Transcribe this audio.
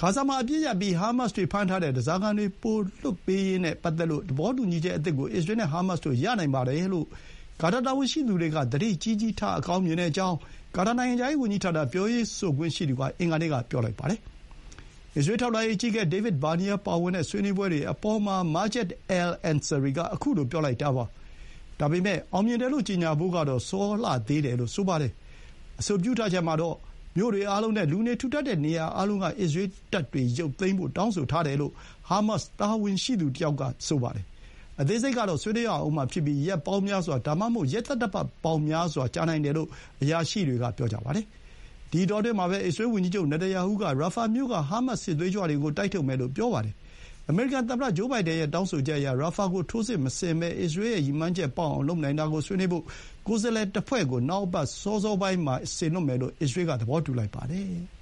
ဂါဇာမှာအပြစ်ရပ်ပြီးဟာမတ်စ်တွေဖမ်းထားတဲ့ဓားစာခံတွေပိုလွှတ်ပေးရေးနဲ့ပတ်သက်လို့သဘောတူညီချက်အသစ်ကိုအစ္စရေးနဲ့ဟာမတ်စ်တို့ရနိုင်ပါတယ်လို့ကာတာတာဝန်ရှိသူတွေကသတိကြီးကြီးထားအကောင်းမြင်ကြောင်းကာတာနိုင်ငံခြားရေးဝန်ကြီးဌာနပြောရေးဆိုခွင့်ရှိသူကအင်္ဂါနေ့ကပြောလိုက်ပါတယ်။အစ္စရေးထောက်လှမ်းရေးအကြီးအကဲဒေးဗစ်ဘာနီယာပါဝင်တဲ့ဆွေးနွေးပွဲတွေအပေါ်မှာမာဂျက်အယ်အန်ဆရီကအခုလိုပြောလိုက်တာပါ။ဒါပေမဲ့အောင်မြင်တယ်လို့ကြေညာဖို့ကတော့စောလှသေးတယ်လို့ဆိုပါတယ်။အဆိုပြုထားချက်မှာတော့မြို့တွေအားလုံးနဲ့လူနေထူထပ်တဲ့နေရာအားလုံးကအစ္စရေးတပ်တွေရုပ်သိမ်းဖို့တောင်းဆိုထားတယ်လို့ဟာမတ်စ်တာဝန်ရှိသူတယောက်ကဆိုပါတယ်။အသေးစိတ်ကတော့ဆွေးနွေးရဦးမှာဖြစ်ပြီးရက်ပေါင်းများစွာဒါမှမဟုတ်ရက်သတ္တပတ်ပေါင်းများစွာကြာနိုင်တယ်လို့အရာရှိတွေကပြောကြပါတယ်။ဒီအတောအတွင်းမှာပဲအစ္စရေးဝန်ကြီးချုပ်နေတန်ယာဟုကရာဖာမြို့ကဟာမတ်စ်စစ်သွေးကြွတွေကိုတိုက်ထုတ်မယ်လို့ပြောပါတယ်။အမေရိကန်သမ္မတဂျိုးဘိုင်ဒန်ရဲ့တောင်းဆိုချက်အရရာဖာကိုထိုးစစ်မဆင်ဘဲအစ္စရေးရဲ့ရည်မှန်းချက်ပေါက်အောင်လုပ်နိုင်တာကိုဆွေးနွေးဖို့ကိုယ်စားလှယ်တဖွဲ့ကိုနောက်အပတ်စောစောပိုင်းမှာစေလွှတ်မယ်လို့အစ္စရေးကသဘောတူလိုက်ပါတယ်။